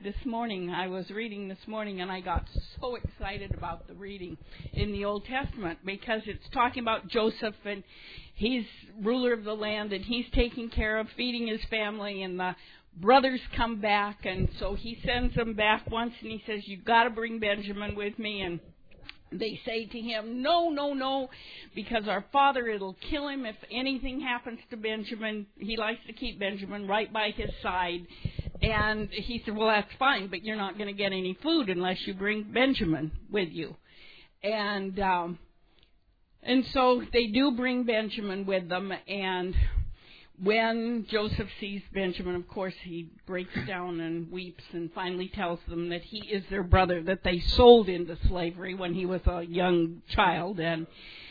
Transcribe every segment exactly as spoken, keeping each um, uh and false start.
this morning. I was reading this morning, and I got so excited about the reading in the Old Testament because it's talking about Joseph, and he's ruler of the land, and he's taking care of feeding his family, and the brothers come back, and so he sends them back once, and he says, "You've got to bring Benjamin with me," and they say to him, "No, no, no, because our father, it'll kill him if anything happens to Benjamin. He likes to keep Benjamin right by his side." And he said, "Well, that's fine, but you're not going to get any food unless you bring Benjamin with you." And um, and so they do bring Benjamin with them, and when Joseph sees Benjamin, of course, he breaks down and weeps and finally tells them that he is their brother, that they sold into slavery when he was a young child, and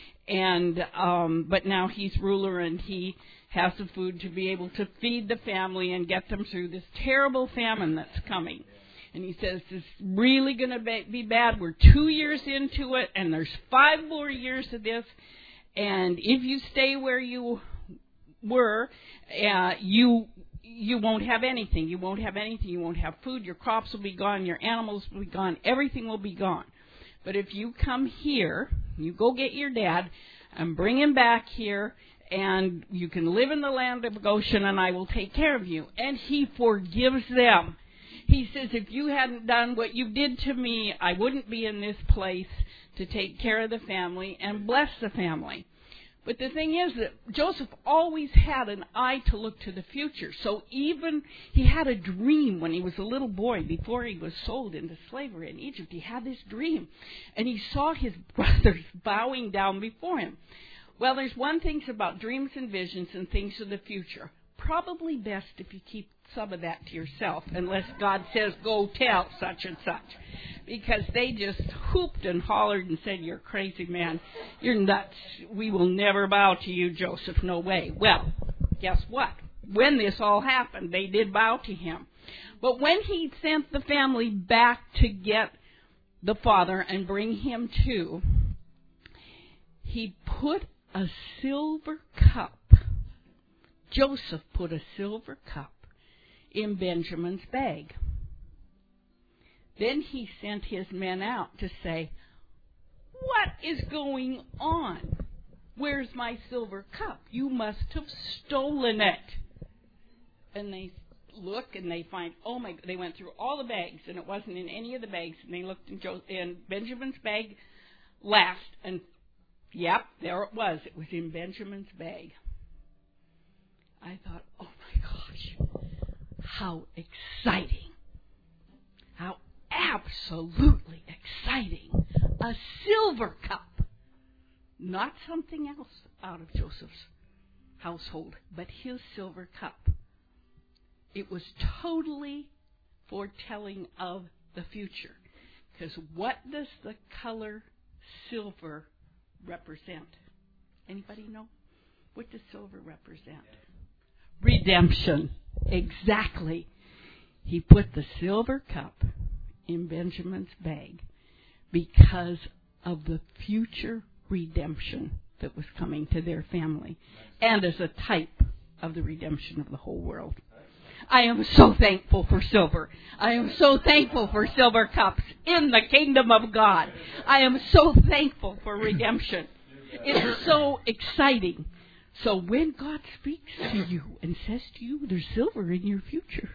and um, but now he's ruler and he has the food to be able to feed the family and get them through this terrible famine that's coming. And he says, "It's really going to be bad. We're two years into it, and there's five more years of this, and if you stay where you were, uh, you you won't have anything. You won't have anything. You won't have food. Your crops will be gone. Your animals will be gone. Everything will be gone. But if you come here, you go get your dad and bring him back here, and you can live in the land of Goshen, and I will take care of you." And he forgives them. He says, "If you hadn't done what you did to me, I wouldn't be in this place to take care of the family and bless the family." But the thing is that Joseph always had an eye to look to the future. So even he had a dream when he was a little boy before he was sold into slavery in Egypt. He had this dream, and he saw his brothers bowing down before him. Well, there's one thing about dreams and visions and things of the future. Probably best if you keep some of that to yourself, unless God says, "Go tell such and such." Because they just whooped and hollered and said, "You're crazy, man. You're nuts. We will never bow to you, Joseph. No way." Well, guess what? When this all happened, they did bow to him. But when he sent the family back to get the father and bring him to, he put a silver cup. Joseph put a silver cup in Benjamin's bag. Then he sent his men out to say, "What is going on? Where's my silver cup? You must have stolen it." And they look and they find, oh my, they went through all the bags and it wasn't in any of the bags. And they looked in, jo- in Benjamin's bag last, and yep, there it was. It was in Benjamin's bag. I thought, oh my gosh, how exciting. How absolutely exciting. A silver cup. Not something else out of Joseph's household, but his silver cup. It was totally foretelling of the future. Because what does the color silver represent? Anybody know? What does silver represent? Redemption. Exactly. He put the silver cup in Benjamin's bag because of the future redemption that was coming to their family, and as a type of the redemption of the whole world. I am so thankful for silver. I am so thankful for silver cups in the kingdom of God. I am so thankful for redemption. It's so exciting. So when God speaks to you and says to you, "There's silver in your future,"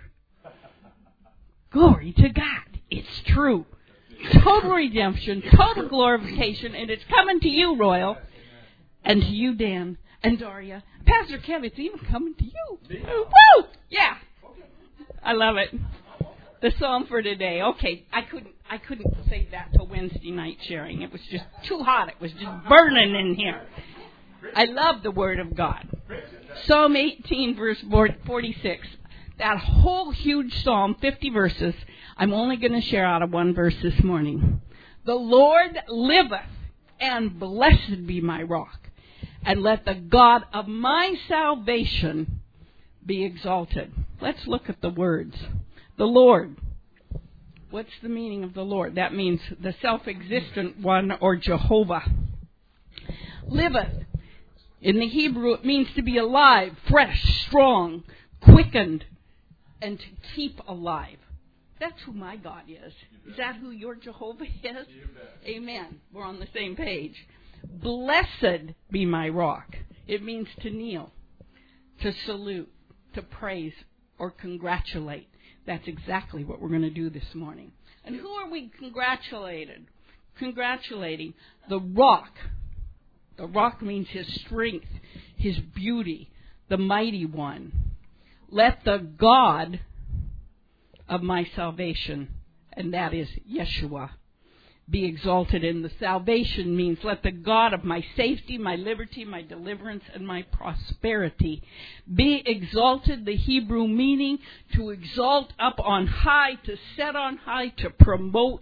glory to God. It's true. Total redemption, total glorification, and it's coming to you, Royal, and to you, Dan, and Daria. Pastor Kev, it's even coming to you. Woo! Yeah. I love it. The psalm for today. Okay, I couldn't I couldn't save that till Wednesday night sharing. It was just too hot. It was just burning in here. I love the Word of God. Psalm eighteen, verse forty-six. That whole huge psalm, fifty verses, I'm only going to share out of one verse this morning. "The Lord liveth, and blessed be my rock, and let the God of my salvation be exalted." Let's look at the words. The Lord. What's the meaning of the Lord? That means the self-existent one, or Jehovah. Liveth. In the Hebrew, it means to be alive, fresh, strong, quickened, and to keep alive. That's who my God is. Is that who your Jehovah is? Amen. We're on the same page. Blessed be my rock. It means to kneel, to salute, to praise, or congratulate. That's exactly what we're going to do this morning. And who are we congratulated? Congratulating the rock. The rock means his strength, his beauty, the mighty one. Let the God of my salvation, and that is Yeshua, be exalted. And the salvation means let the God of my safety, my liberty, my deliverance, and my prosperity be exalted. The Hebrew meaning to exalt up on high, to set on high, to promote,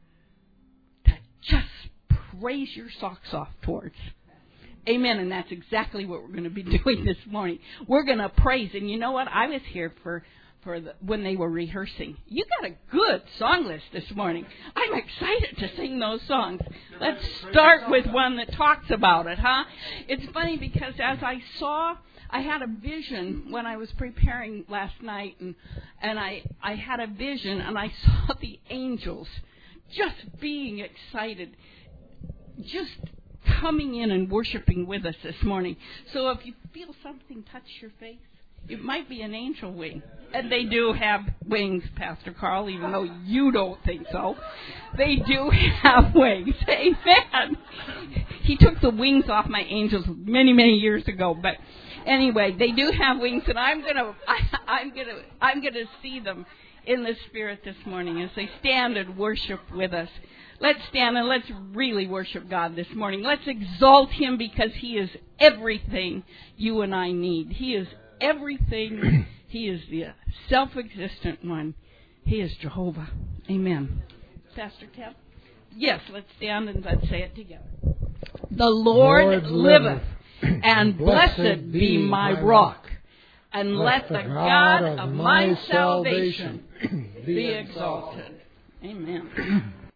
to just praise your socks off towards. Amen. And that's exactly what we're going to be doing this morning. We're going to praise. And you know what? I was here for For the, when they were rehearsing. You got a good song list this morning. I'm excited to sing those songs. Let's start with one that talks about it, huh? It's funny because as I saw, I had a vision when I was preparing last night, and and I, I had a vision, and I saw the angels just being excited, just coming in and worshiping with us this morning. So if you feel something touch your face, it might be an angel wing. And they do have wings, Pastor Carl, even though you don't think so. They do have wings. Amen. He took the wings off my angels many, many years ago. But anyway, they do have wings, and I'm gonna, I, I'm gonna, I'm gonna see them in the Spirit this morning as they stand and worship with us. Let's stand and let's really worship God this morning. Let's exalt Him because He is everything you and I need. He is everything. He is the self-existent one. He is Jehovah. Amen. Pastor Kev? Yes, let's stand and let's say it together. The Lord, Lord liveth, and blessed be my rock, and let the God of my salvation be exalted. Amen.